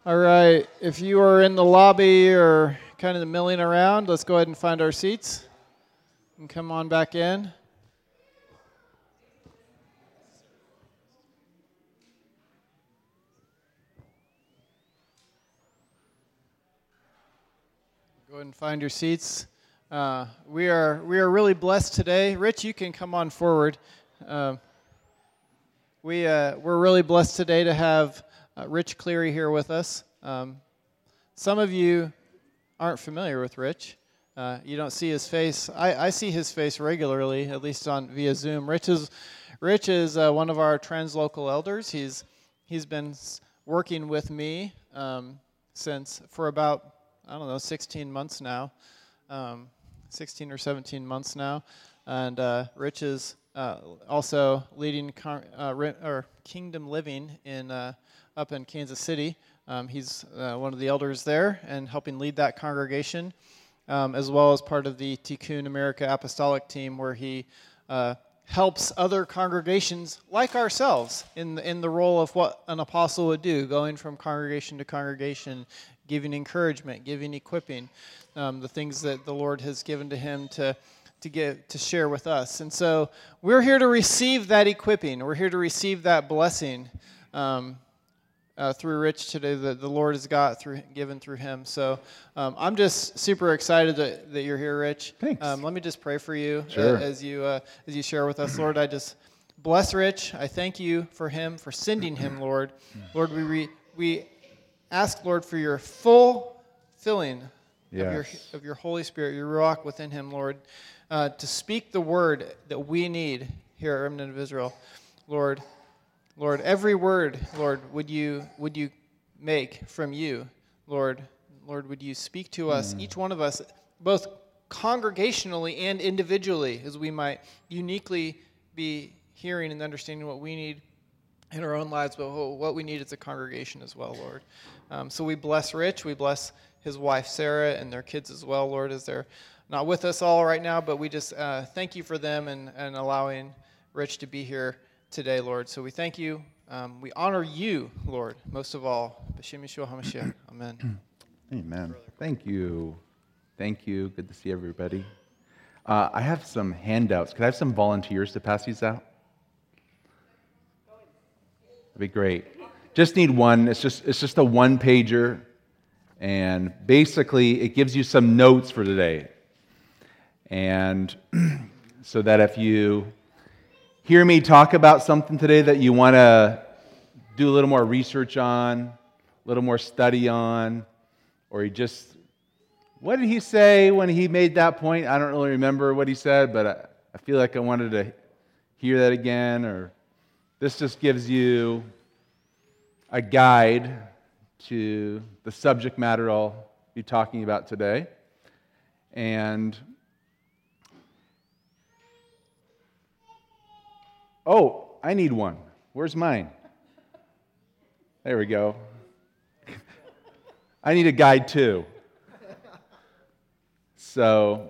All right, if you are in the lobby or kind of milling around, let's go ahead and find our seats and come on back in. Go ahead and find your seats. We are really blessed today. Rich, you can come on forward. We're really blessed today to have Rich Cleary here with us. Some of you aren't familiar with Rich. You don't see his face. I see his face regularly, at least via Zoom. Rich is one of our translocal elders. He's been working with me for about 16 months now, 16 or 17 months now, and Rich is also leading Kingdom Living up in Kansas City. He's one of the elders there and helping lead that congregation, as well as part of the Tikkun America Apostolic team, where he helps other congregations like ourselves in the role of what an apostle would do, going from congregation to congregation, giving encouragement, giving equipping, the things that the Lord has given to him to share with us. And so we're here to receive that equipping. We're here to receive that blessing through Rich today that the Lord has given through him. So I'm just super excited that you're here, Rich. Thanks. Let me just pray for you. Sure. As you share with us, Lord. I just bless Rich. I thank you for sending him, Lord. Lord, we ask, Lord, for your full filling of your Holy Spirit, your Ruach within him, Lord, to speak the word that we need here at Remnant of Israel. Lord, every word, Lord, would you make from you, Lord, would you speak to us, each one of us, both congregationally and individually, as we might uniquely be hearing and understanding what we need in our own lives, but what we need as a congregation as well, Lord. So we bless Rich, we bless his wife Sarah and their kids as well, Lord, as they're not with us all right now, but we just thank you for them and allowing Rich to be here today, Lord. So we thank you. We honor you, Lord, most of all. B'Shem Yeshua HaMashiach. Amen. Amen. Thank you. Thank you. Good to see everybody. I have some handouts. Could I have some volunteers to pass these out? That'd be great. Just need one. It's just a one-pager, and basically it gives you some notes for today. And so that if you hear me talk about something today that you want to do a little more research on, a little more study on, or you just, what did he say when he made that point? I don't really remember what he said, but I feel like I wanted to hear that again, or this just gives you a guide to the subject matter I'll be talking about today. And oh, I need one. Where's mine? There we go. I need a guide too. So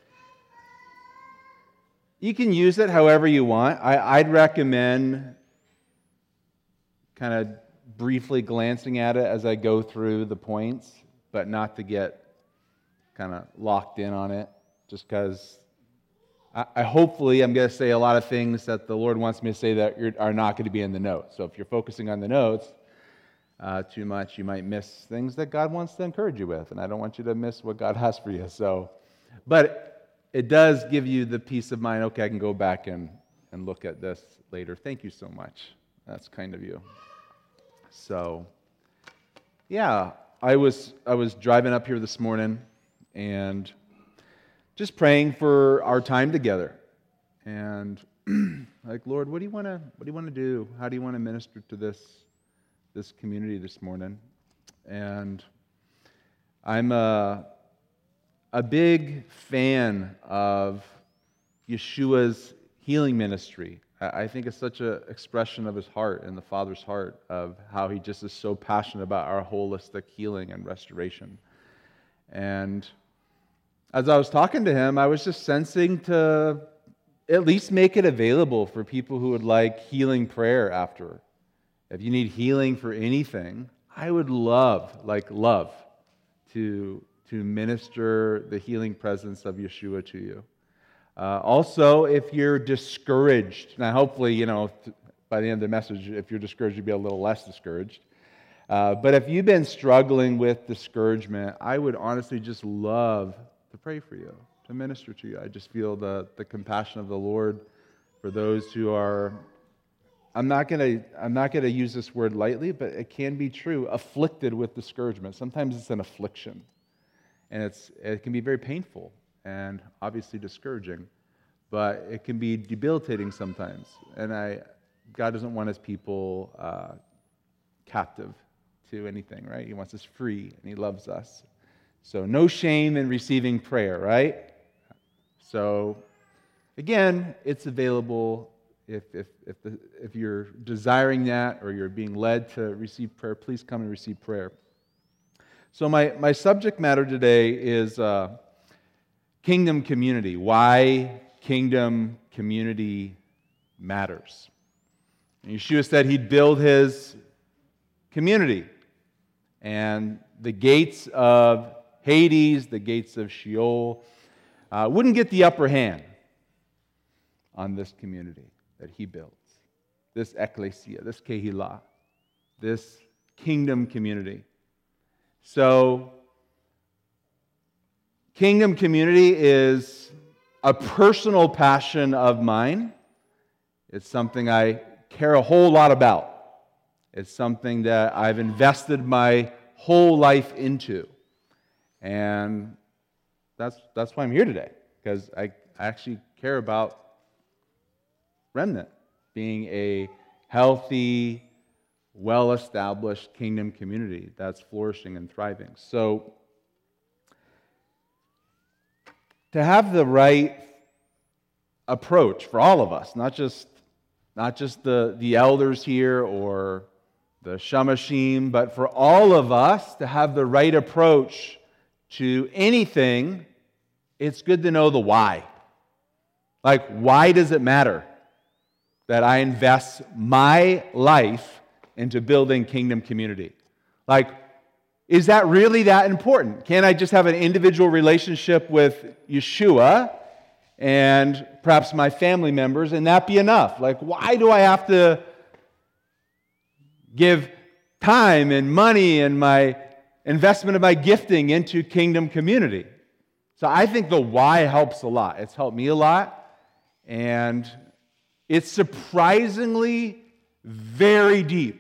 you can use it however you want. I'd recommend kind of briefly glancing at it as I go through the points, but not to get kind of locked in on it, just because hopefully I'm going to say a lot of things that the Lord wants me to say that are not going to be in the notes. So if you're focusing on the notes too much, you might miss things that God wants to encourage you with, and I don't want you to miss what God has for you. But it does give you the peace of mind, okay, I can go back and look at this later. Thank you so much. That's kind of you. So, yeah, I was driving up here this morning and just praying for our time together, and like, Lord, what do you want to do? How do you want to minister to this community this morning? And I'm a big fan of Yeshua's healing ministry. I think it's such an expression of his heart and the Father's heart of how he just is so passionate about our holistic healing and restoration. And as I was talking to him, I was just sensing to at least make it available for people who would like healing prayer after. If you need healing for anything, I would love to minister the healing presence of Yeshua to you. Also, if you're discouraged, now hopefully, by the end of the message, if you're discouraged, you'll be a little less discouraged. But if you've been struggling with discouragement, I would honestly just love to pray for you, to minister to you. I just feel the compassion of the Lord for those who are, I'm not gonna use this word lightly, but it can be true, afflicted with discouragement. Sometimes it's an affliction, and it can be very painful and obviously discouraging, but it can be debilitating sometimes. And God doesn't want His people captive to anything, right? He wants us free, and He loves us. So no shame in receiving prayer, right? So again, it's available if you're desiring that or you're being led to receive prayer. Please come and receive prayer. So my subject matter today is kingdom community. Why kingdom community matters. And Yeshua said He'd build His community, and the gates of Hades, the gates of Sheol, wouldn't get the upper hand on this community that He builds, this ecclesia, this kehilah, this kingdom community. So, kingdom community is a personal passion of mine. It's something I care a whole lot about. It's something that I've invested my whole life into. And that's why I'm here today, because I actually care about Remnant being a healthy, well-established kingdom community that's flourishing and thriving. So, to have the right approach for all of us, not just the elders here or the shamashim, but for all of us to have the right approach to anything, it's good to know the why. Like, why does it matter that I invest my life into building kingdom community? Like, is that really that important? Can't I just have an individual relationship with Yeshua and perhaps my family members, and that be enough? Like, why do I have to give time and money and my investment of my gifting into kingdom community? So I think the why helps a lot. It's helped me a lot, and it's surprisingly very deep.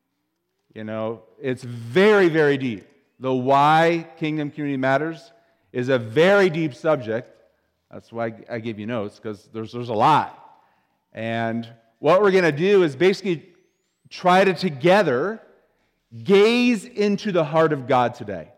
It's very, very deep. The why kingdom community matters is a very deep subject. That's why I give you notes, because there's a lot. And what we're going to do is basically try to together gaze into the heart of God today.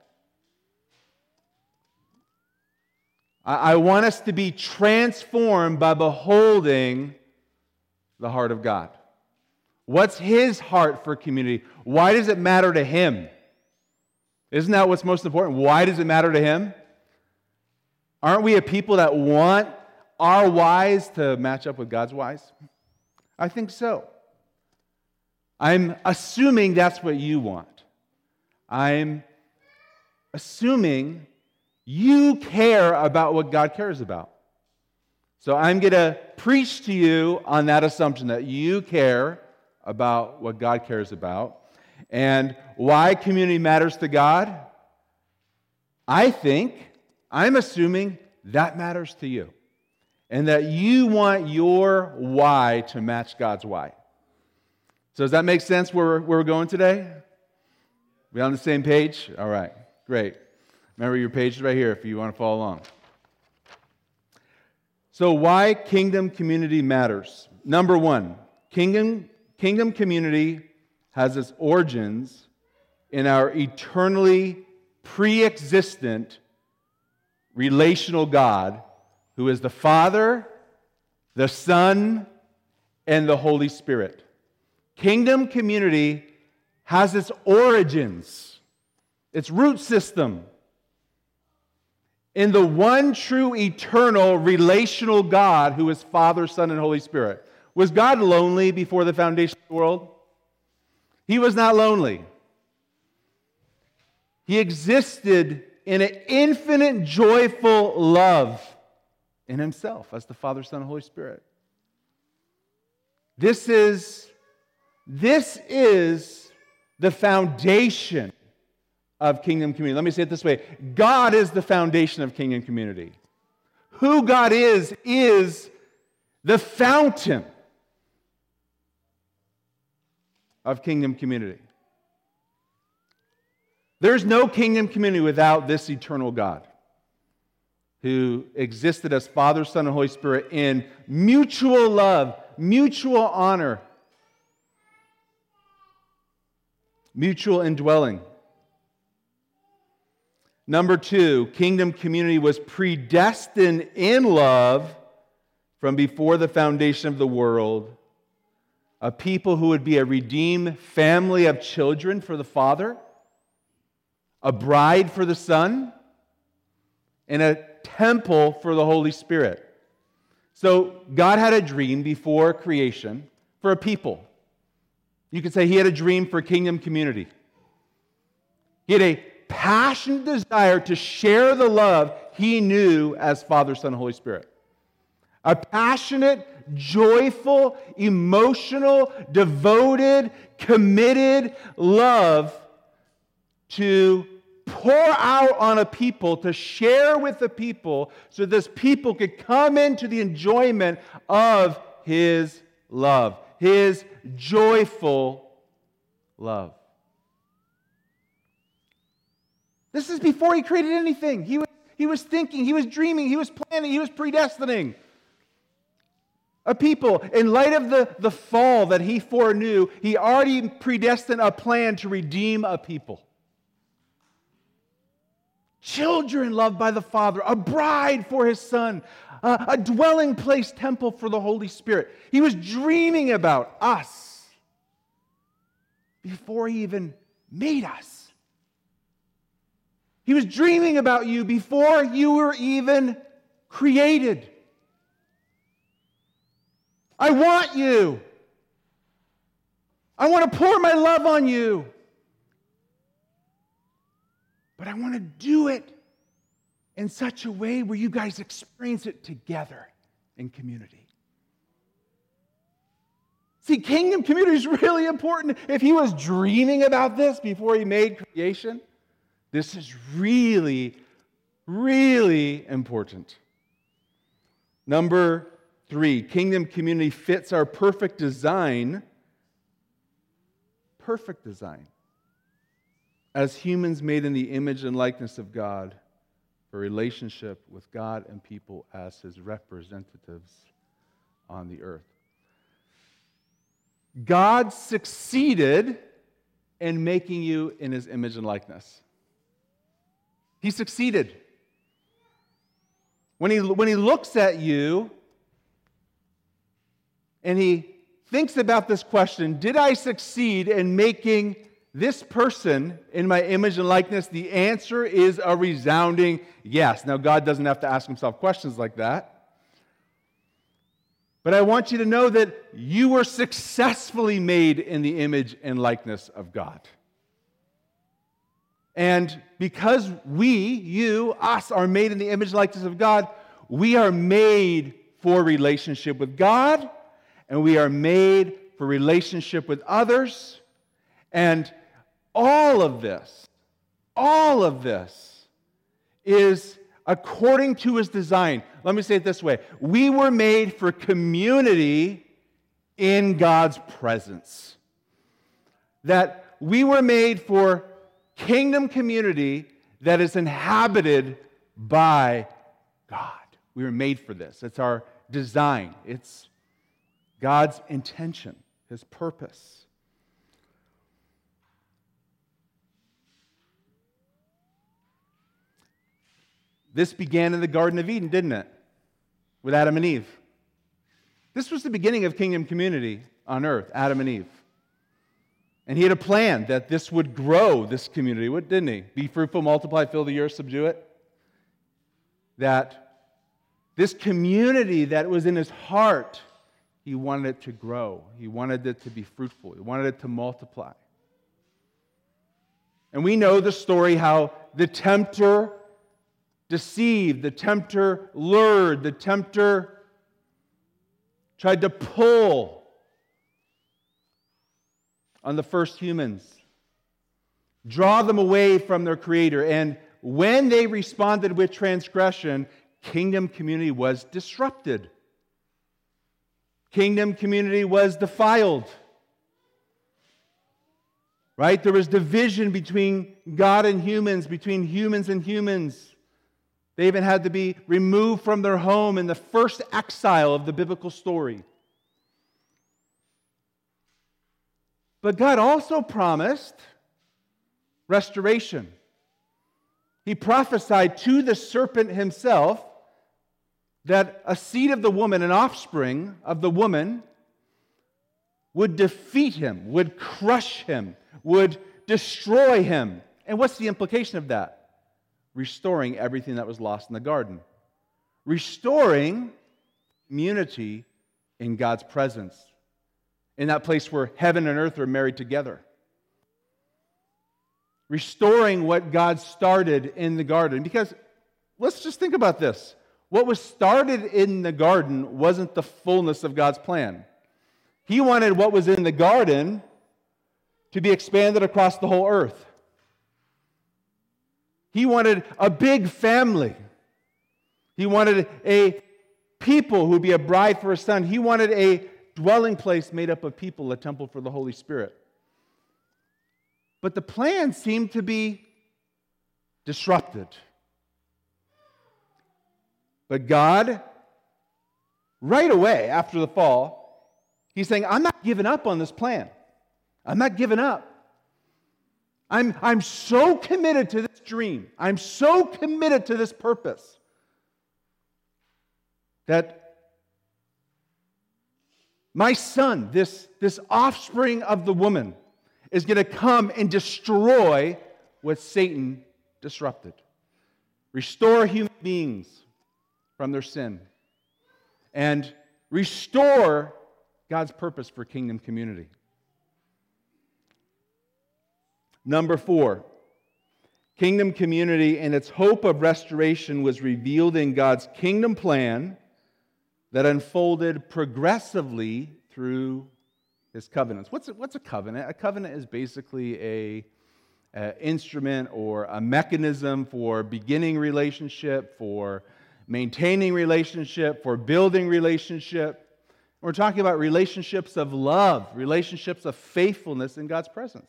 I want us to be transformed by beholding the heart of God. What's His heart for community? Why does it matter to Him? Isn't that what's most important? Why does it matter to Him? Aren't we a people that want our whys to match up with God's whys? I think so. I'm assuming that's what you want. I'm assuming you care about what God cares about. So I'm going to preach to you on that assumption that you care about what God cares about. And why community matters to God? I'm assuming that matters to you. And that you want your why to match God's why. So does that make sense where we're going today? We on the same page? All right, great. Remember, your page is right here if you want to follow along. So why kingdom community matters? Number one, kingdom community has its origins in our eternally pre-existent relational God, who is the Father, the Son, and the Holy Spirit. Kingdom community has its origins, its root system, in the one true eternal relational God who is Father, Son, and Holy Spirit. Was God lonely before the foundation of the world? He was not lonely. He existed in an infinite, joyful love in himself as the Father, Son, and Holy Spirit. This is the foundation of kingdom community. Let me say it this way. God is the foundation of kingdom community. Who God is the fountain of kingdom community. There's no kingdom community without this eternal God who existed as Father, Son, and Holy Spirit in mutual love, mutual honor, mutual indwelling. Number 2, kingdom community was predestined in love from before the foundation of the world. A people who would be a redeemed family of children for the Father, a bride for the Son, and a temple for the Holy Spirit. So God had a dream before creation for a people. You could say he had a dream for kingdom community. He had a passionate desire to share the love he knew as Father, Son, and Holy Spirit. A passionate, joyful, emotional, devoted, committed love to pour out on a people, to share with the people, so this people could come into the enjoyment of his love, his joyful love. This is before he created anything. He was thinking, he was dreaming, he was planning, he was predestining a people. In light of the fall that he foreknew, he already predestined a plan to redeem a people. Children loved by the Father, a bride for his Son, a dwelling place temple for the Holy Spirit. He was dreaming about us before he even made us. He was dreaming about you before you were even created. I want you. I want to pour my love on you. But I want to do it in such a way where you guys experience it together in community. See, kingdom community is really important. If he was dreaming about this before he made creation, this is really, really important. Number 3, kingdom community fits our perfect design. Perfect design. As humans made in the image and likeness of God, for relationship with God and people as his representatives on the earth. God succeeded in making you in his image and likeness. He succeeded. When he looks at you and he thinks about this question, did I succeed in making this person in my image and likeness? The answer is a resounding yes. Now, God doesn't have to ask himself questions like that. But I want you to know that you were successfully made in the image and likeness of God. And because us, are made in the image and likeness of God, we are made for relationship with God, and we are made for relationship with others. And all of this is according to his design. Let me say it this way. We were made for community in God's presence. That we were made for kingdom community that is inhabited by God. We were made for this. It's our design. It's God's intention, his purpose. This began in the Garden of Eden, didn't it? With Adam and Eve. This was the beginning of kingdom community on earth, Adam and Eve. And he had a plan that this would grow, this community, didn't he? Be fruitful, multiply, fill the earth, subdue it. That this community that was in his heart, he wanted it to grow. He wanted it to be fruitful. He wanted it to multiply. And we know the story how the tempter deceived, the tempter lured, the tempter tried to pull on the first humans, draw them away from their Creator. And when they responded with transgression, kingdom community was disrupted. Kingdom community was defiled. Right? There was division between God and humans, between humans and humans. They even had to be removed from their home in the first exile of the biblical story. But God also promised restoration. He prophesied to the serpent himself that a seed of the woman, an offspring of the woman, would defeat him, would crush him, would destroy him. And what's the implication of that? Restoring everything that was lost in the garden. Restoring community in God's presence. In that place where heaven and earth are married together. Restoring what God started in the garden. Because let's just think about this. What was started in the garden wasn't the fullness of God's plan. He wanted what was in the garden to be expanded across the whole earth. He wanted a big family. He wanted a people who would be a bride for a son. He wanted a dwelling place made up of people, a temple for the Holy Spirit. But the plan seemed to be disrupted. But God, right away after the fall, He's saying, I'm not giving up on this plan. I'm not giving up. I'm so committed to this dream. I'm so committed to this purpose that my son, this offspring of the woman, is going to come and destroy what Satan disrupted. Restore human beings from their sin. And restore God's purpose for kingdom community. Number 4, kingdom community and its hope of restoration was revealed in God's kingdom plan that unfolded progressively through His covenants. What's a covenant? A covenant is basically an instrument or a mechanism for beginning relationship, for maintaining relationship, for building relationship. We're talking about relationships of love, relationships of faithfulness in God's presence.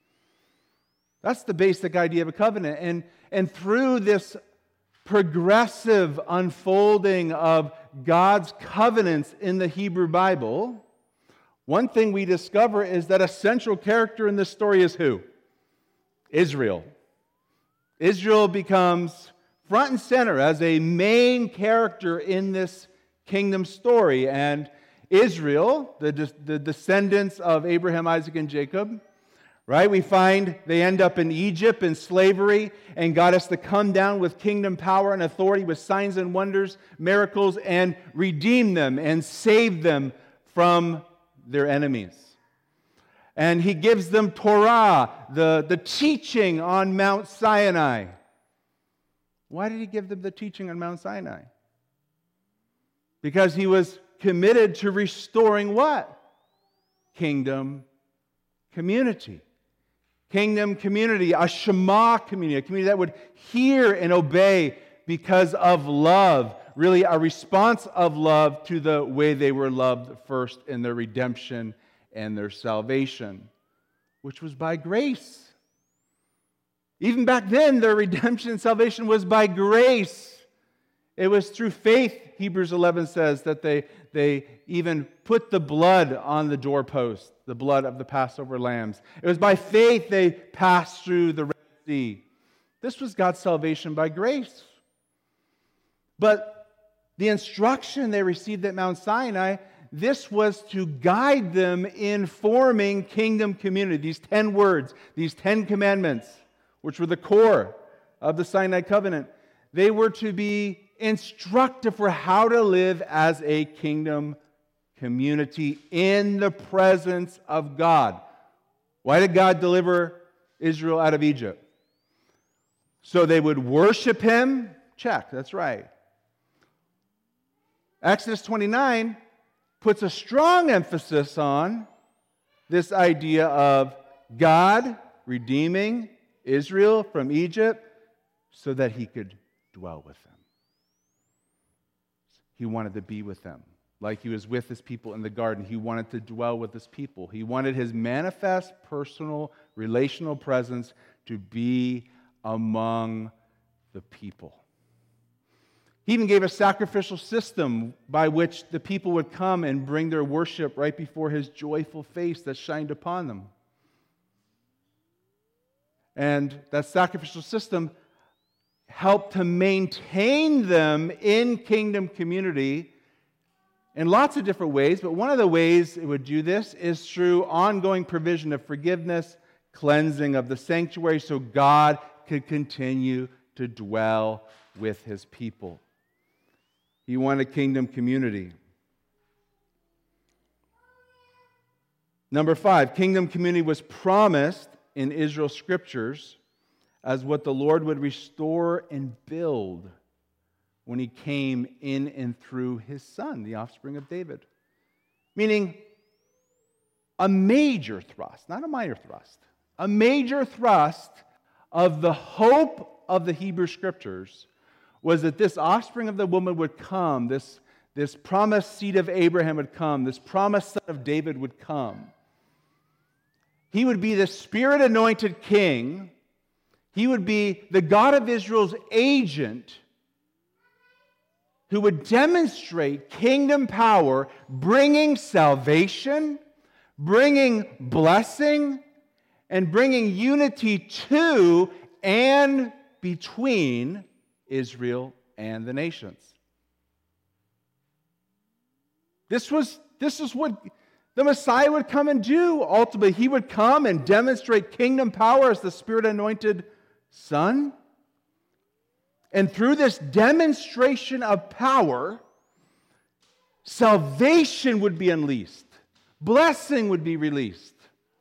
That's the basic idea of a covenant. And through this progressive unfolding of God's covenants in the Hebrew Bible, one thing we discover is that a central character in this story is who? Israel. Israel becomes front and center as a main character in this kingdom story. And Israel, the descendants of Abraham, Isaac, and Jacob, right? We find they end up in Egypt in slavery, and God has to come down with kingdom power and authority with signs and wonders, miracles, and redeem them and save them from their enemies. And He gives them Torah, the teaching on Mount Sinai. Why did He give them the teaching on Mount Sinai? Because He was committed to restoring what? Kingdom community. Kingdom community, a Shema community, a community that would hear and obey because of love, really a response of love to the way they were loved first in their redemption and their salvation, which was by grace. Even back then, their redemption and salvation was by grace. It was through faith, Hebrews 11 says, that they even put the blood on the doorpost, the blood of the Passover lambs. It was by faith they passed through the Red Sea. This was God's salvation by grace. But the instruction they received at Mount Sinai, this was to guide them in forming kingdom community. These 10 words, these 10 commandments, which were the core of the Sinai covenant, they were to be instructive for how to live as a kingdom community in the presence of God. Why did God deliver Israel out of Egypt. So they would worship him. Check, that's right. Exodus 29 puts a strong emphasis on this idea of God redeeming Israel from Egypt so that he could dwell with them. He wanted to be with them. Like he was with his people in the garden, he wanted to dwell with his people. He wanted his manifest, personal, relational presence to be among the people. He even gave a sacrificial system by which the people would come and bring their worship right before his joyful face that shined upon them. And that sacrificial system helped to maintain them in kingdom community in lots of different ways, but one of the ways it would do this is through ongoing provision of forgiveness, cleansing of the sanctuary, so God could continue to dwell with his people. He wanted kingdom community. Number 5, kingdom community was promised in Israel's scriptures as what the Lord would restore and build when he came in and through his son, the offspring of David. Meaning a major thrust, not a minor thrust, a major thrust of the hope of the Hebrew scriptures was that this offspring of the woman would come, this promised seed of Abraham would come, this promised son of David would come. He would be the Spirit-anointed king. He would be the God of Israel's agent who would demonstrate kingdom power, bringing salvation, bringing blessing, and bringing unity to and between Israel and the nations. This is what the Messiah would come and do. Ultimately, he would come and demonstrate kingdom power as the Spirit-anointed Son. And through this demonstration of power, salvation would be unleashed. Blessing would be released.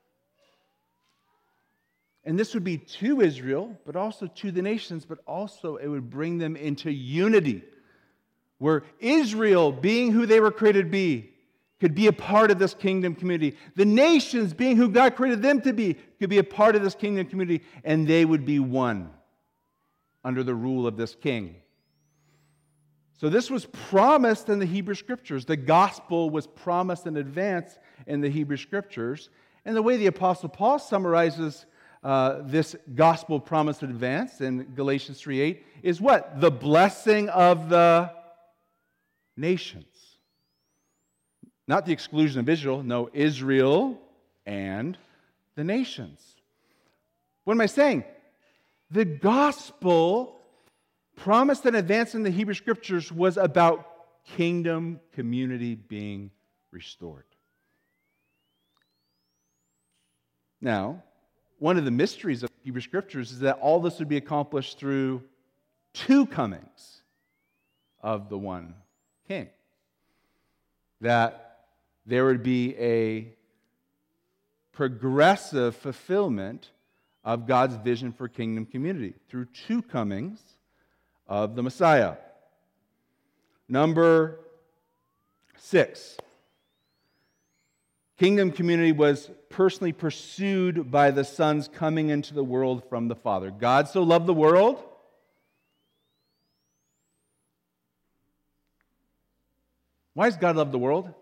And this would be to Israel, but also to the nations, but also it would bring them into unity, where Israel, being who they were created to be, could be a part of this kingdom community. The nations, being who God created them to be, could be a part of this kingdom community, and they would be one under the rule of this king. So this was promised in the Hebrew Scriptures. The gospel was promised in advance in the Hebrew Scriptures. And the way the Apostle Paul summarizes this gospel promise in advance in Galatians 3:8 is what? The blessing of the nations. Not the exclusion of Israel. No, Israel and the nations. What am I saying? The gospel promised in advance in the Hebrew Scriptures was about kingdom community being restored. Now, one of the mysteries of Hebrew Scriptures is that all this would be accomplished through two comings of the one king. That there would be a progressive fulfillment of God's vision for kingdom community through two comings of the Messiah. Number 6. Kingdom community was personally pursued by the Son's coming into the world from the Father. God so loved the world. Why does God love the world?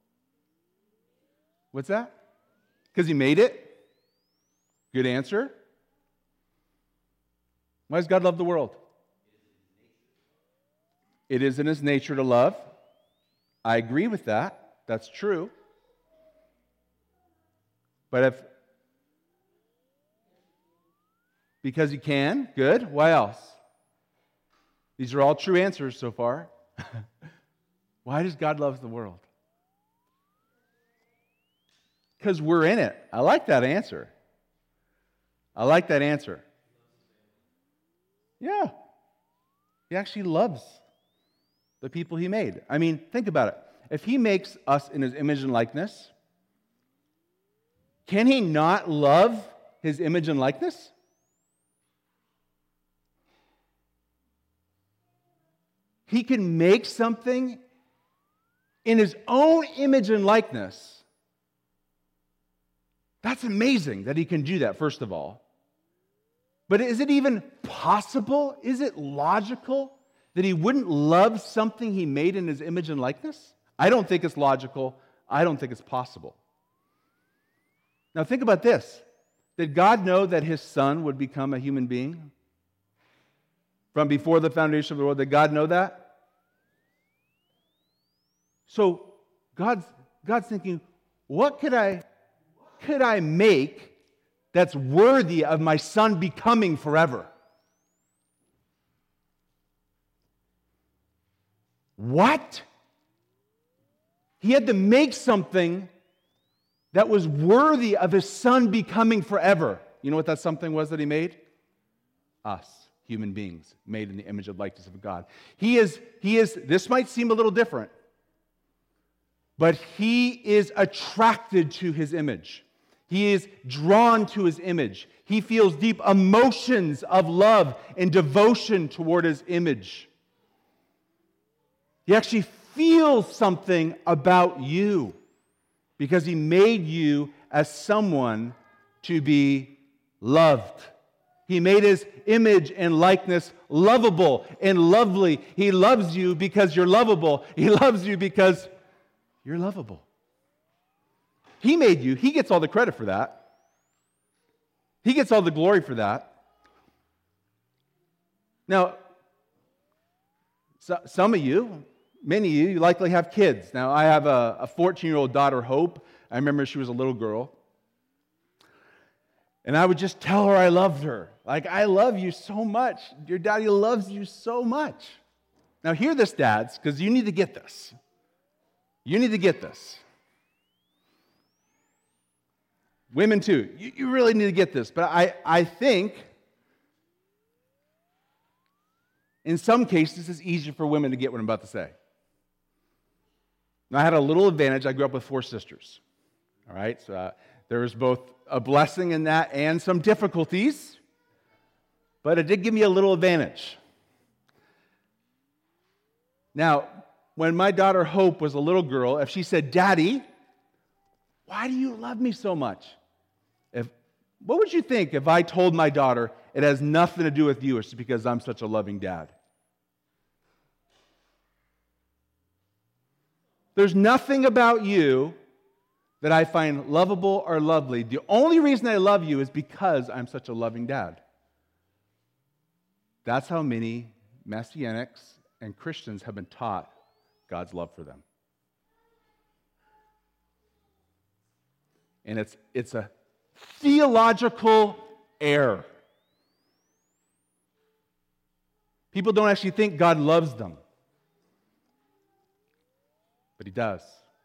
What's that? Because he made it? Good answer. Why does God love the world? It is in his nature to love. I agree with that. That's true. But because he can, good. Why else? These are all true answers so far. Why does God love the world? Because we're in it. I like that answer. I like that answer. Yeah. He actually loves the people he made. I mean, think about it. If he makes us in his image and likeness, can he not love his image and likeness? He can make something in his own image and likeness. That's amazing that he can do that, first of all. But is it even possible? Is it logical that he wouldn't love something he made in his image and likeness? I don't think it's logical. I don't think it's possible. Now think about this. Did God know that his son would become a human being? From before the foundation of the world, did God know that? So God's thinking, what could I make that's worthy of my son becoming forever? What? He had to make something that was worthy of his son becoming forever. You know what that something was that he made? Us, human beings, made in the image and likeness of God. He is, this might seem a little different, but he is attracted to his image. He is drawn to his image. He feels deep emotions of love and devotion toward his image. He actually feels something about you because he made you as someone to be loved. He made his image and likeness lovable and lovely. He loves you because you're lovable. He loves you because you're lovable. He made you. He gets all the credit for that. He gets all the glory for that. Now, some of you, many of you likely have kids. Now, I have a 14-year-old daughter, Hope. I remember she was a little girl. And I would just tell her I loved her. Like, I love you so much. Your daddy loves you so much. Now, hear this, dads, because you need to get this. You need to get this. Women, too. You really need to get this. But I think in some cases it's easier for women to get what I'm about to say. Now, I had a little advantage. I grew up with 4 sisters. All right? So there was both a blessing in that and some difficulties. But it did give me a little advantage. Now, when my daughter Hope was a little girl, if she said, "Daddy, why do you love me so much?" What would you think if I told my daughter, "It has nothing to do with you, it's because I'm such a loving dad"? There's nothing about you that I find lovable or lovely. The only reason I love you is because I'm such a loving dad. That's how many Messianics and Christians have been taught God's love for them. And it's a theological error. People don't actually think God loves them. But he does.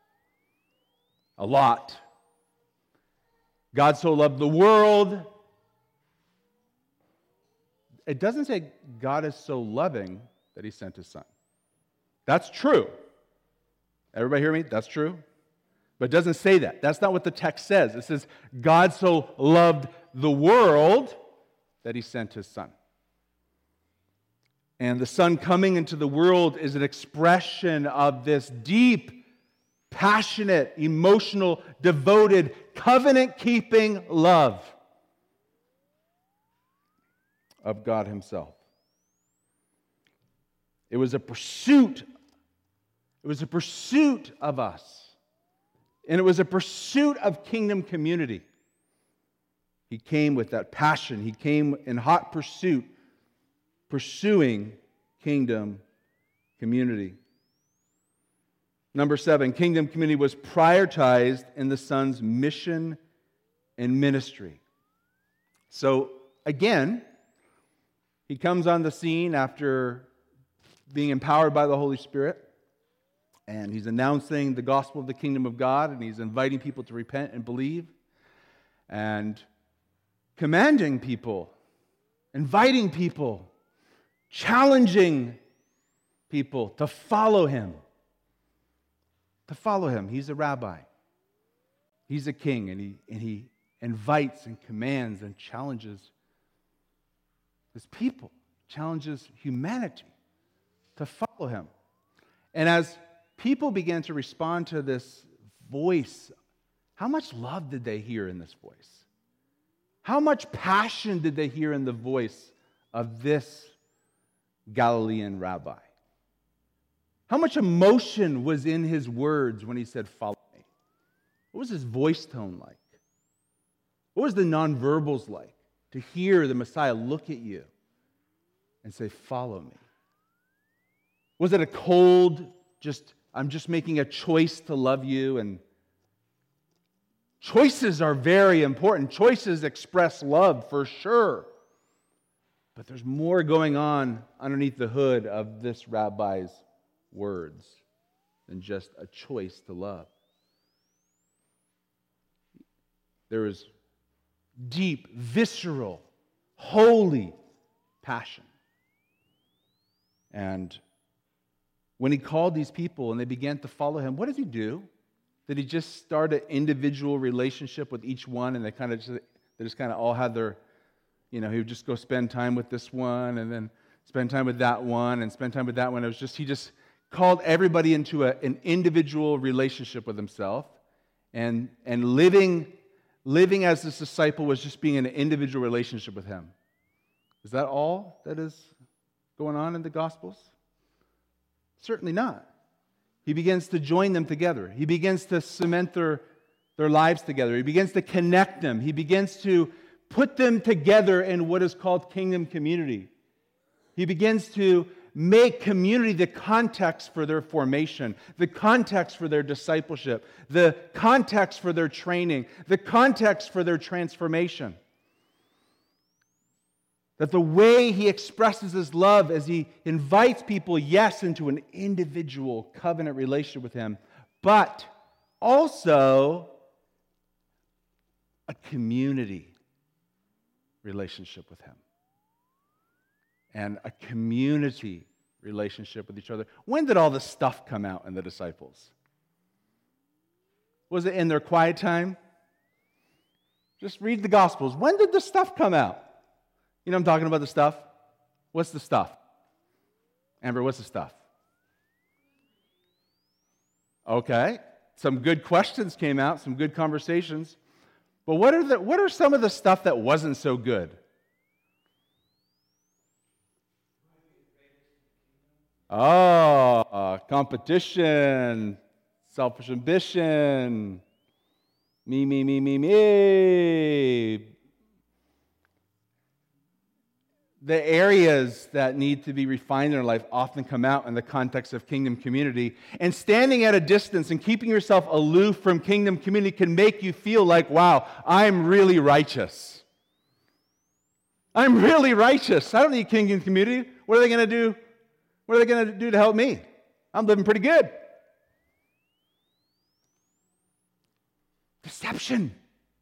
A lot. God so loved the world. It doesn't say God is so loving that he sent his son. That's true. Everybody hear me? That's true. But it doesn't say that. That's not what the text says. It says, God so loved the world that he sent his son. And the son coming into the world is an expression of this deep, passionate, emotional, devoted, covenant-keeping love of God himself. It was a pursuit. It was a pursuit of us. And it was a pursuit of kingdom community. He came with that passion. He came in hot pursuit, pursuing kingdom community. Number 7, kingdom community was prioritized in the Son's mission and ministry. So, again, he comes on the scene after being empowered by the Holy Spirit. And he's announcing the gospel of the kingdom of God, and he's inviting people to repent and believe, and commanding people, inviting people, challenging people to follow him. To follow him. He's a rabbi. He's a king, and invites and commands and challenges his people, challenges humanity to follow him. And as people began to respond to this voice, how much love did they hear in this voice? How much passion did they hear in the voice of this Galilean rabbi? How much emotion was in his words when he said, "Follow me"? What was his voice tone like? What was the nonverbals like to hear the Messiah look at you and say, "Follow me"? Was it a cold, I'm just making a choice to love you? And choices are very important. Choices express love for sure. But there's more going on underneath the hood of this rabbi's words than just a choice to love. There is deep, visceral, holy passion. And when he called these people and they began to follow him, what did he do? Did he just start an individual relationship with each one and they just kind of all had their, he would just go spend time with this one and then spend time with that one and spend time with that one. He just called everybody into an individual relationship with himself, and living as this disciple was just being in an individual relationship with him. Is that all that is going on in the Gospels? Certainly not. He begins to join them together. He begins to cement their lives together. He begins to connect them. He begins to put them together in what is called kingdom community. He begins to make community the context for their formation, the context for their discipleship, the context for their training, the context for their transformation. That the way he expresses his love as he invites people, yes, into an individual covenant relationship with him, but also a community relationship with him. And a community relationship with each other. When did all this stuff come out in the disciples? Was it in their quiet time? Just read the Gospels. When did the stuff come out? You know I'm talking about the stuff? What's the stuff? Amber, what's the stuff? Okay. Some good questions came out, some good conversations. But what are some of the stuff that wasn't so good? Competition, selfish ambition, me. The areas that need to be refined in our life often come out in the context of kingdom community. And standing at a distance and keeping yourself aloof from kingdom community can make you feel like, wow, I'm really righteous. I'm really righteous. I don't need kingdom community. What are they going to do? What are they going to do to help me? I'm living pretty good. Deception.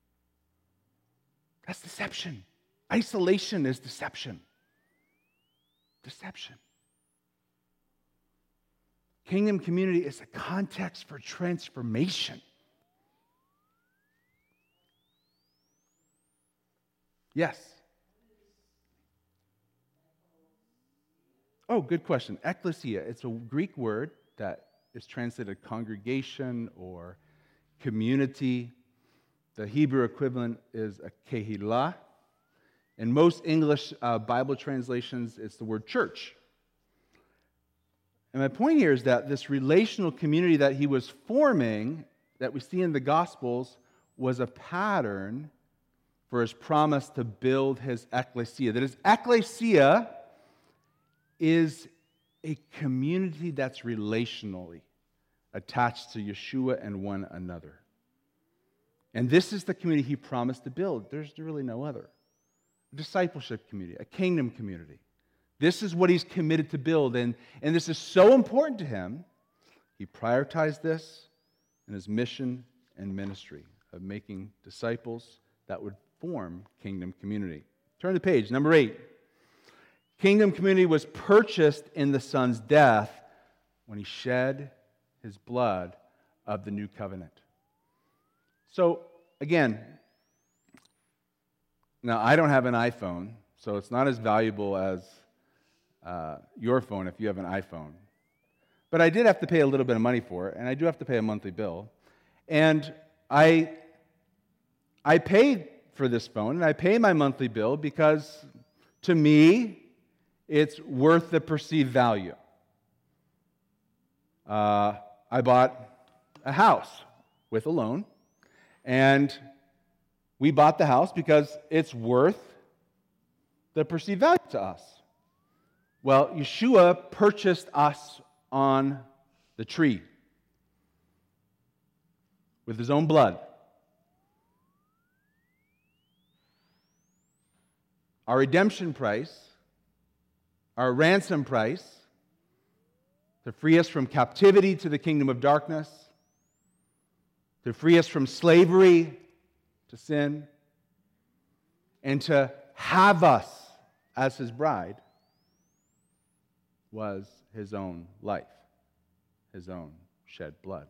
That's deception. Isolation is deception. Deception. Kingdom community is a context for transformation. Yes. Oh, good question. Ekklesia, it's a Greek word that is translated congregation or community. The Hebrew equivalent is a kehillah. In most English Bible translations, it's the word church. And my point here is that this relational community that he was forming, that we see in the Gospels, was a pattern for his promise to build his ekklesia. That his ekklesia is a community that's relationally attached to Yeshua and one another. And this is the community he promised to build. There's really no other. A discipleship community, a kingdom community. This is what he's committed to build, and this is so important to him. He prioritized this in his mission and ministry of making disciples that would form kingdom community. Turn to page number 8. Kingdom community was purchased in the Son's death when he shed his blood of the new covenant. So, again, Now, I don't have an iPhone, so it's not as valuable as your phone if you have an iPhone. But I did have to pay a little bit of money for it, and I do have to pay a monthly bill. And I paid for this phone, and I pay my monthly bill because, to me, it's worth the perceived value. I bought a house with a loan, and we bought the house because it's worth the perceived value to us. Well, Yeshua purchased us on the tree with his own blood. Our redemption price, our ransom price, to free us from captivity to the kingdom of darkness, to free us from slavery to sin, and to have us as his bride, was his own life, his own shed blood.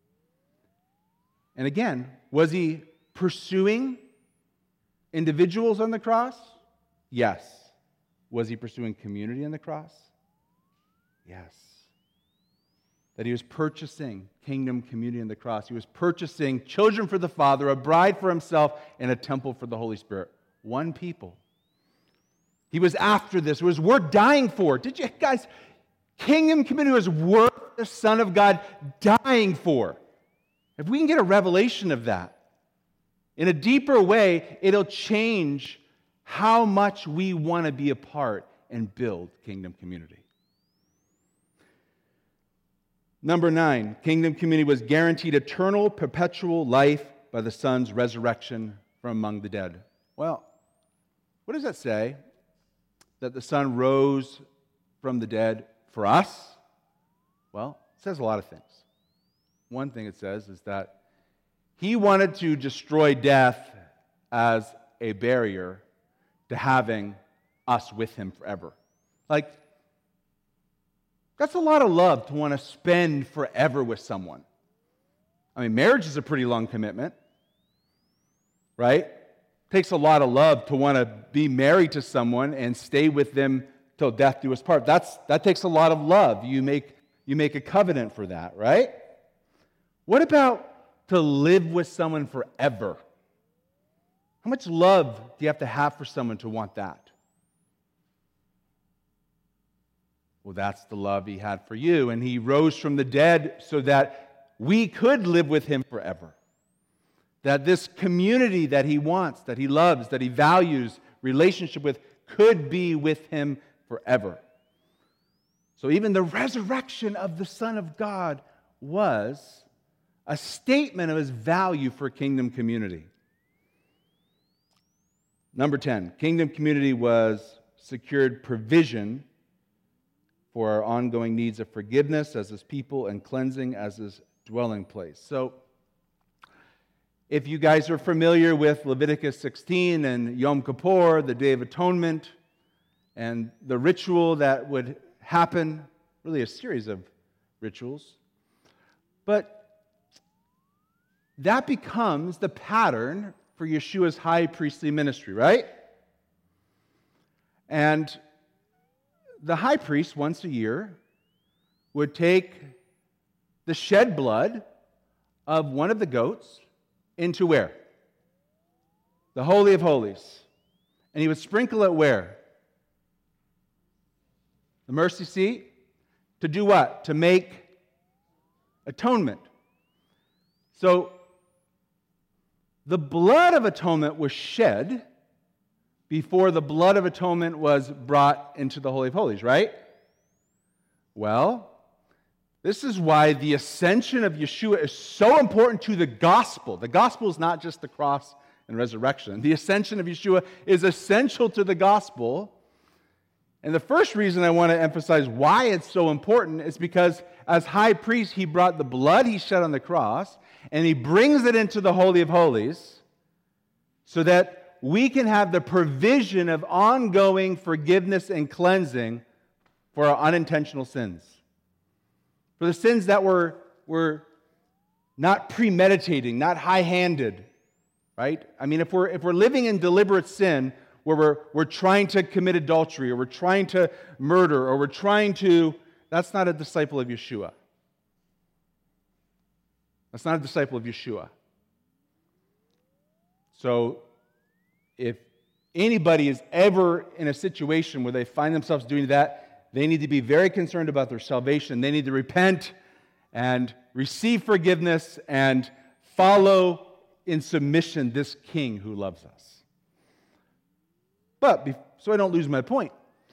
And again, was he pursuing individuals on the cross? Yes. Was he pursuing community on the cross? Yes. That he was purchasing kingdom community on the cross. He was purchasing children for the Father, a bride for himself, and a temple for the Holy Spirit. One people. He was after this. It was worth dying for. Did you guys? Kingdom community was worth the Son of God dying for. If we can get a revelation of that, in a deeper way, it'll change how much we want to be a part and build kingdom community. Number 9, kingdom community was guaranteed eternal, perpetual life by the Son's resurrection from among the dead. Well, what does that say? That the Son rose from the dead for us? Well, it says a lot of things. One thing it says is that he wanted to destroy death as a barrier to having us with him forever. Like, that's a lot of love to want to spend forever with someone. I mean, marriage is a pretty long commitment, right? It takes a lot of love to want to be married to someone and stay with them till death do us part. That takes a lot of love. You make a covenant for that, right? What about to live with someone forever? How much love do you have to have for someone to want that? Well, that's the love he had for you, and he rose from the dead so that we could live with him forever. That this community that he wants, that he loves, that he values relationship with, could be with him forever. So even the resurrection of the Son of God was a statement of his value for kingdom community. Number 10, kingdom community was secured provision for our ongoing needs of forgiveness as his people and cleansing as his dwelling place. So, if you guys are familiar with Leviticus 16 and Yom Kippur, the Day of Atonement, and the ritual that would happen, really a series of rituals, but that becomes the pattern for Yeshua's high priestly ministry, right? And the high priest, once a year, would take the shed blood of one of the goats into where? The Holy of Holies. And he would sprinkle it where? The mercy seat. To do what? To make atonement. So, the blood of atonement was shed before the blood of atonement was brought into the Holy of Holies, right? Well, this is why the ascension of Yeshua is so important to the gospel. The gospel is not just the cross and resurrection. The ascension of Yeshua is essential to the gospel. And the first reason I want to emphasize why it's so important is because as high priest, he brought the blood he shed on the cross, and he brings it into the Holy of Holies so that we can have the provision of ongoing forgiveness and cleansing for our unintentional sins. For the sins that were not premeditating, not high-handed, right? I mean, if we're living in deliberate sin, where we're trying to commit adultery, or we're trying to murder, or we're trying to, that's not a disciple of Yeshua. That's not a disciple of Yeshua. So, if anybody is ever in a situation where they find themselves doing that, they need to be very concerned about their salvation. They need to repent and receive forgiveness and follow in submission this King who loves us. But, so I don't lose my point,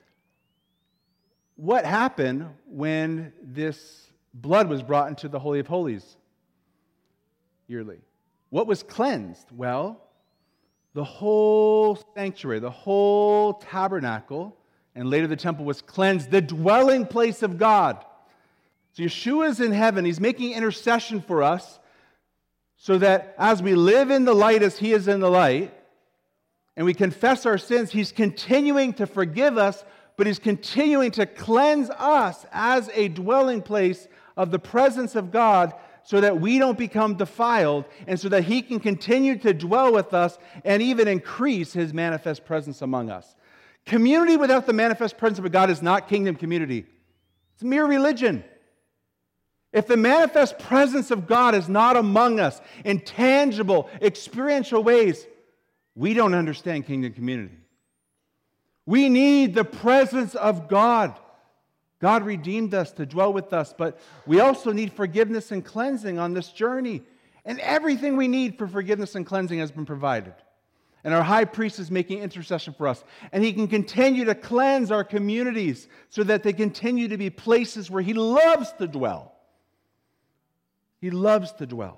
what happened when this blood was brought into the Holy of Holies yearly? What was cleansed? Well, the whole sanctuary, the whole tabernacle, and later the temple was cleansed, the dwelling place of God. So Yeshua is in heaven. He's making intercession for us so that as we live in the light as He is in the light, and we confess our sins, He's continuing to forgive us, but He's continuing to cleanse us as a dwelling place of the presence of God, so that we don't become defiled, and so that He can continue to dwell with us and even increase His manifest presence among us. Community without the manifest presence of God is not kingdom community. It's mere religion. If the manifest presence of God is not among us in tangible, experiential ways, we don't understand kingdom community. We need the presence of God. God redeemed us to dwell with us, but we also need forgiveness and cleansing on this journey. And everything we need for forgiveness and cleansing has been provided. And our high priest is making intercession for us. And he can continue to cleanse our communities so that they continue to be places where He loves to dwell. He loves to dwell.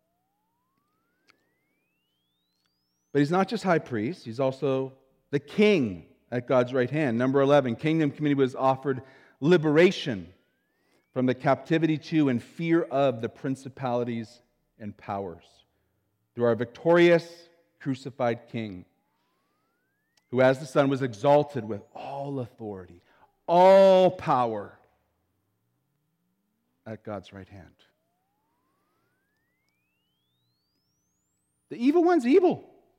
But He's not just high priest, He's also the king at God's right hand. Number 11, kingdom community was offered liberation from the captivity to and fear of the principalities and powers through our victorious crucified King, who as the Son was exalted with all authority, all power at God's right hand. The evil one's evil.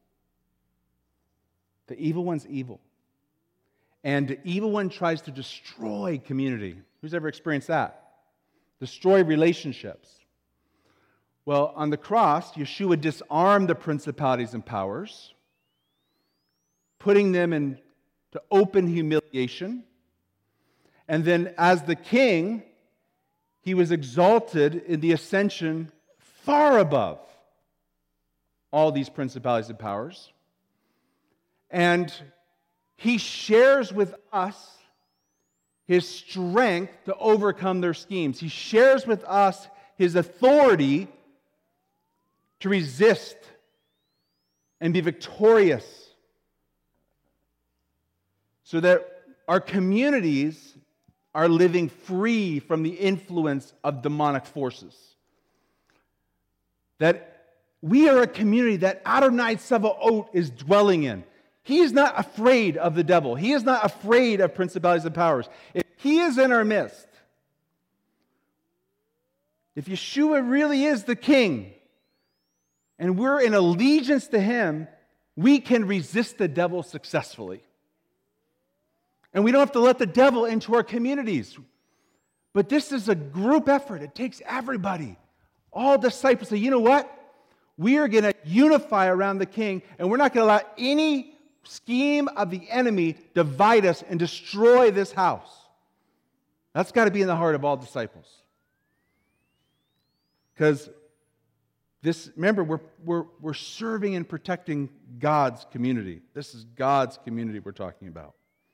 The evil one's evil. And the evil one tries to destroy community. Who's ever experienced that? Destroy relationships. Well, on the cross, Yeshua disarmed the principalities and powers, putting them into open humiliation. And then as the king, He was exalted in the ascension far above all these principalities and powers. And He shares with us His strength to overcome their schemes. He shares with us His authority to resist and be victorious, so that our communities are living free from the influence of demonic forces. That we are a community that Adonai Tsevaot is dwelling in. He is not afraid of the devil. He is not afraid of principalities and powers. If He is in our midst, if Yeshua really is the King, and we're in allegiance to Him, we can resist the devil successfully. And we don't have to let the devil into our communities. But this is a group effort. It takes everybody. All disciples say, you know what? We are going to unify around the King, and we're not going to allow any scheme of the enemy divide us and destroy this house. That's got to be in the heart of all disciples. Because remember, we're serving and protecting God's community. This is God's community we're talking about.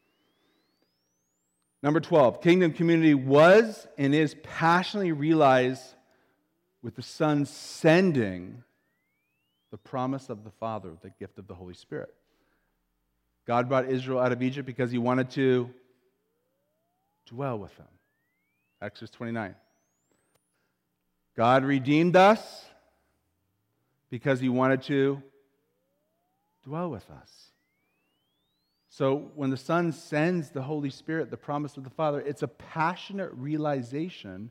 Number 12, kingdom community was and is passionately realized with the Son sending the promise of the Father, the gift of the Holy Spirit. God brought Israel out of Egypt because He wanted to dwell with them. Exodus 29. God redeemed us because He wanted to dwell with us. So when the Son sends the Holy Spirit, the promise of the Father, it's a passionate realization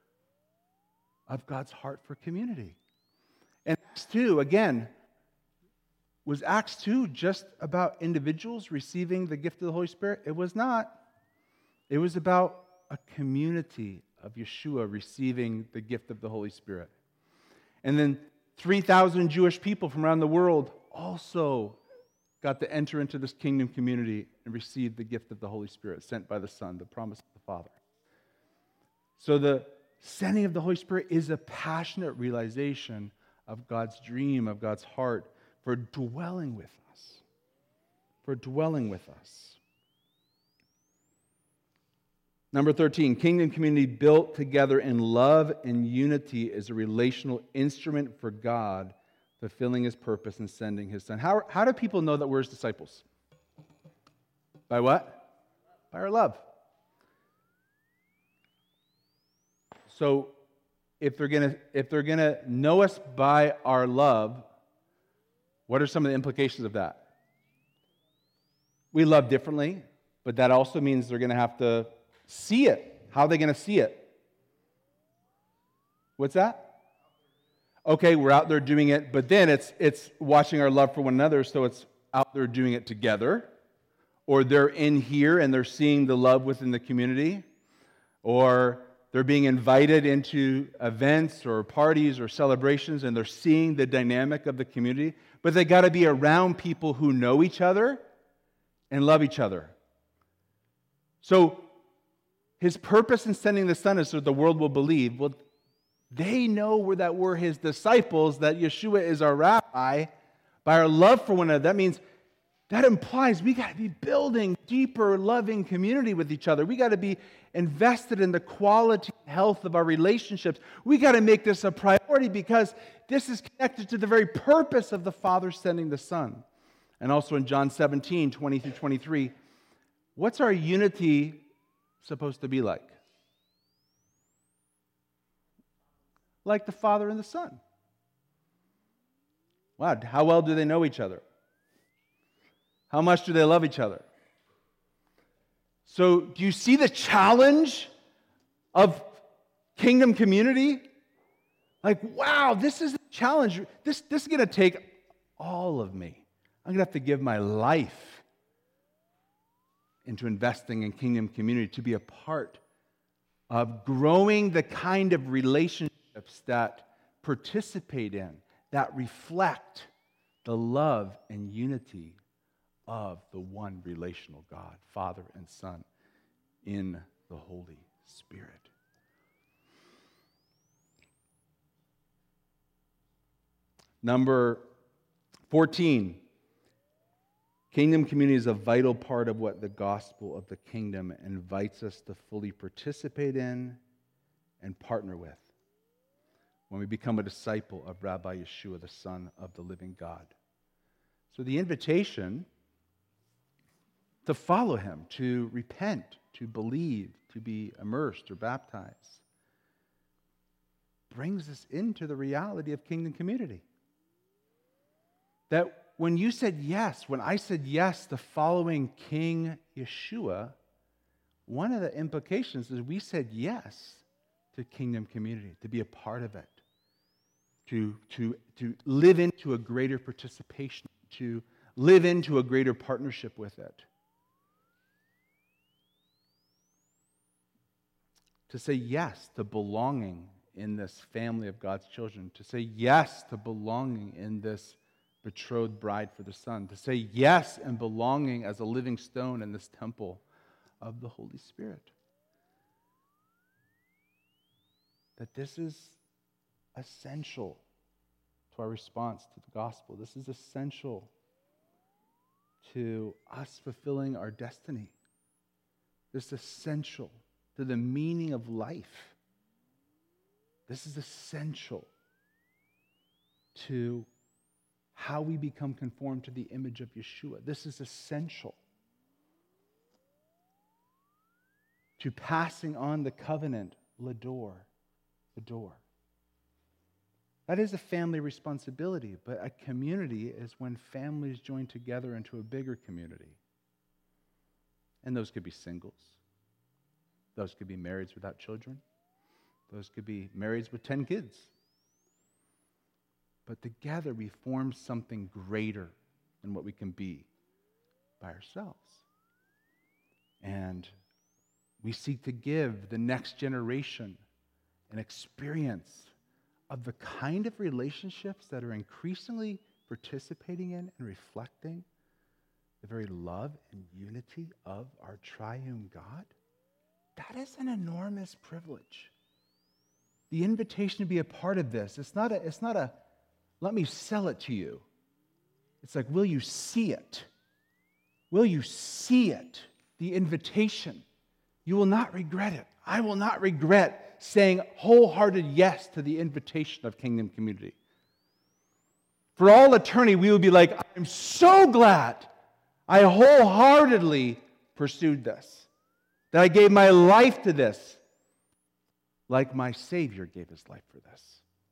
of God's heart for community. And Acts 2, again, Was Acts 2 just about individuals receiving the gift of the Holy Spirit? It was not. It was about a community of Yeshua receiving the gift of the Holy Spirit. And then 3,000 Jewish people from around the world also got to enter into this kingdom community and receive the gift of the Holy Spirit sent by the Son, the promise of the Father. So the sending of the Holy Spirit is a passionate realization of God's dream, of God's heart for dwelling with us. For dwelling with us. Number 13, kingdom community built together in love and unity is a relational instrument for God fulfilling his purpose and sending his Son. How do people know that we're his disciples? By what? By our love. So if they're gonna know us by our love, what are some of the implications of that? We love differently, but that also means they're going to have to see it. How are they going to see it? What's that? Okay, we're out there doing it, but then it's watching our love for one another, so it's out there doing it together. Or they're in here and they're seeing the love within the community. Or they're being invited into events or parties or celebrations and they're seeing the dynamic of the community. But they got to be around people who know each other and love each other. So his purpose in sending the Son is so the world will believe. Well, they know that we're his disciples, that Yeshua is our rabbi, by our love for one another. That implies we got to be building deeper, loving community with each other. We got to be invested in the quality and health of our relationships. We got to make this a priority because this is connected to the very purpose of the Father sending the Son. And also in John 17, 20 through 23, what's our unity supposed to be like? Like the Father and the Son. Wow, how well do they know each other? How much do they love each other? So, do you see the challenge of kingdom community? Like, wow, this is a challenge. This is going to take all of me. I'm going to have to give my life into investing in kingdom community to be a part of growing the kind of relationships that participate in, that reflect the love and unity of the one relational God, Father and Son, in the Holy Spirit. Number 14, kingdom community is a vital part of what the gospel of the kingdom invites us to fully participate in and partner with when we become a disciple of Rabbi Yeshua, the Son of the living God. So the invitation to follow him, to repent, to believe, to be immersed or baptized, brings us into the reality of kingdom community. That when you said yes, when I said yes to following King Yeshua, one of the implications is we said yes to kingdom community, to be a part of it, to live into a greater participation, to live into a greater partnership with it. To say yes to belonging in this family of God's children, to say yes to belonging in this betrothed bride for the Son, to say yes and belonging as a living stone in this temple of the Holy Spirit. That this is essential to our response to the gospel. This is essential to us fulfilling our destiny. This is essential to the meaning of life. This is essential to how we become conformed to the image of Yeshua. This is essential to passing on the covenant, Lador, the door. That is a family responsibility, but a community is when families join together into a bigger community. And those could be singles. Those could be marrieds without children. Those could be marrieds with 10 kids. But together we form something greater than what we can be by ourselves. And we seek to give the next generation an experience of the kind of relationships that are increasingly participating in and reflecting the very love and unity of our triune God. That is an enormous privilege. The invitation to be a part of this, it's not a let me sell it to you. It's like, will you see it? Will you see it? The invitation. You will not regret it. I will not regret saying wholehearted yes to the invitation of Kingdom Community. For all eternity, we will be like, I'm so glad I wholeheartedly pursued this, that I gave my life to this, like my Savior gave his life for this.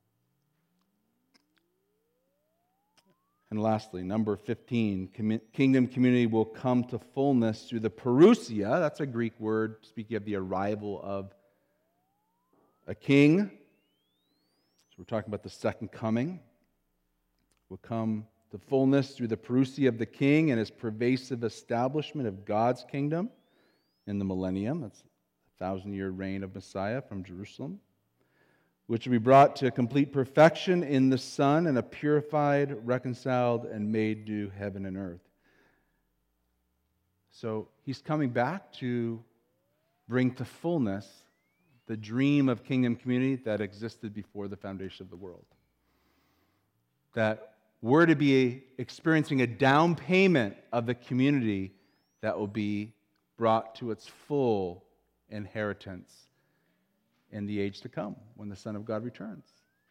And lastly, number 15, Kingdom Community will come to fullness through the parousia. That's a Greek word speaking of the arrival of a king. So we're talking about the second coming. Will come to fullness through the parousia of the king and his pervasive establishment of God's kingdom in the millennium. That's a 1,000-year reign of Messiah from Jerusalem, which will be brought to complete perfection in the Son and a purified, reconciled, and made new heaven and earth. So he's coming back to bring to fullness the dream of Kingdom Community that existed before the foundation of the world. That we're to be experiencing a down payment of the community that will be brought to its full inheritance in the age to come, when the Son of God returns.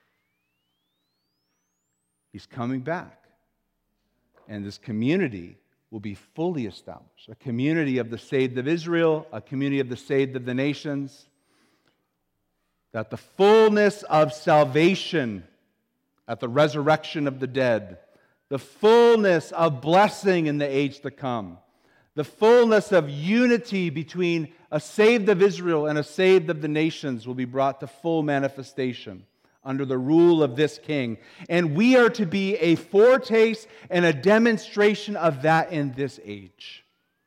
He's coming back. And this community will be fully established. A community of the saved of Israel, a community of the saved of the nations. That the fullness of salvation at the resurrection of the dead, the fullness of blessing in the age to come, the fullness of unity between a saved of Israel and a saved of the nations will be brought to full manifestation under the rule of this king. And we are to be a foretaste and a demonstration of that in this age.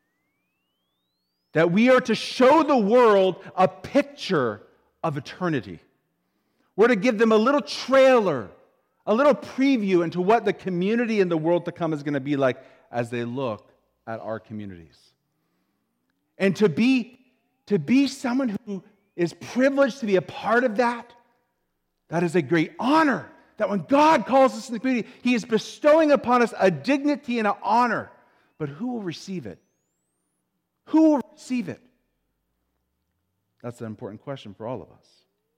That we are to show the world a picture of eternity. We're to give them a little trailer, a little preview into what the community in the world to come is going to be like as they look at our communities. And to be someone who is privileged to be a part of that, that is a great honor. That when God calls us in the community, He is bestowing upon us a dignity and an honor. But who will receive it? Who will receive it? That's an important question for all of us.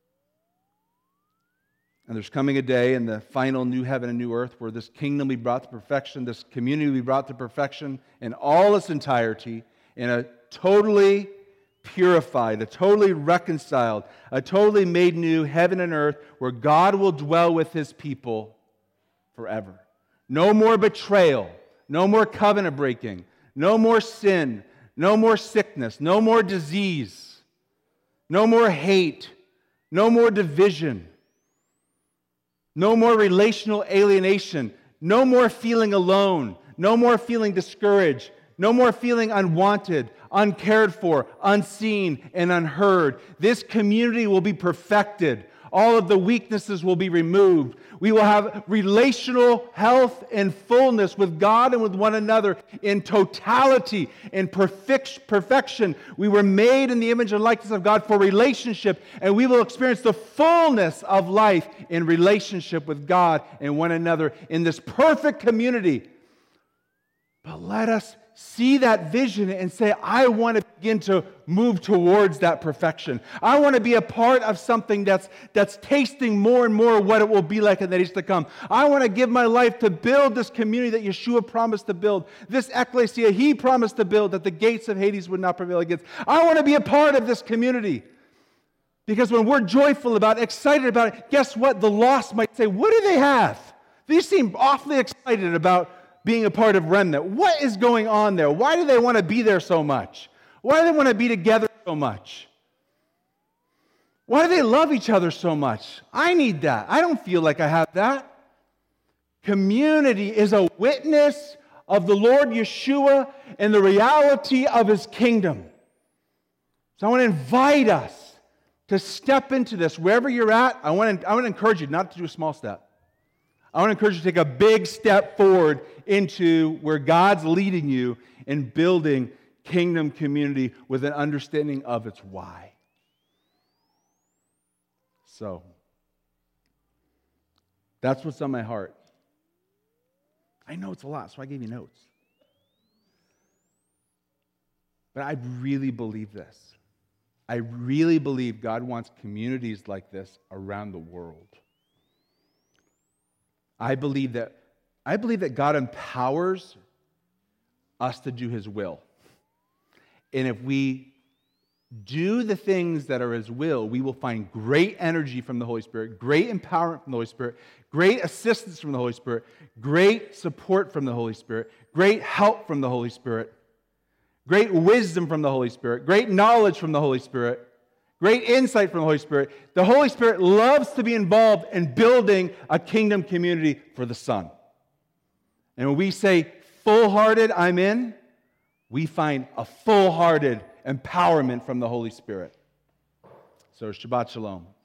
And there's coming a day in the final new heaven and new earth where this kingdom will be brought to perfection, this community will be brought to perfection in all its entirety, in a totally purified, a totally reconciled, a totally made new heaven and earth where God will dwell with His people forever. No more betrayal, no more covenant breaking, no more sin, no more sickness, no more disease, no more hate, no more division. No more relational alienation. No more feeling alone. No more feeling discouraged. No more feeling unwanted, uncared for, unseen, and unheard. This community will be perfected. All of the weaknesses will be removed. We will have relational health and fullness with God and with one another in totality, in perfection. We were made in the image and likeness of God for relationship, and we will experience the fullness of life in relationship with God and one another in this perfect community. But let us see that vision and say, I want to begin to move towards that perfection. I want to be a part of something that's tasting more and more what it will be like in the days to come. I want to give my life to build this community that Yeshua promised to build, this ecclesia He promised to build that the gates of Hades would not prevail against. I want to be a part of this community. Because when we're joyful about it, excited about it, guess what? The lost might say, what do they have? These seem awfully excited about being a part of Remnant. What is going on there? Why do they want to be there so much? Why do they want to be together so much? Why do they love each other so much? I need that. I don't feel like I have that. Community is a witness of the Lord Yeshua and the reality of His kingdom. So I want to invite us to step into this. Wherever you're at, I want to encourage you not to do a small step. I want to encourage you to take a big step forward into where God's leading you in building kingdom community with an understanding of its why. So, that's what's on my heart. I know it's a lot, so I gave you notes. But I really believe this. I really believe God wants communities like this around the world. I believe that God empowers us to do His will. And if we do the things that are His will, we will find great energy from the Holy Spirit, great empowerment from the Holy Spirit, great assistance from the Holy Spirit, great support from the Holy Spirit, great help from the Holy Spirit, great wisdom from the Holy Spirit, great knowledge from the Holy Spirit, great insight from the Holy Spirit. The Holy Spirit loves to be involved in building a kingdom community for the Son. And when we say full-hearted, I'm in, we find a full-hearted empowerment from the Holy Spirit. So Shabbat Shalom.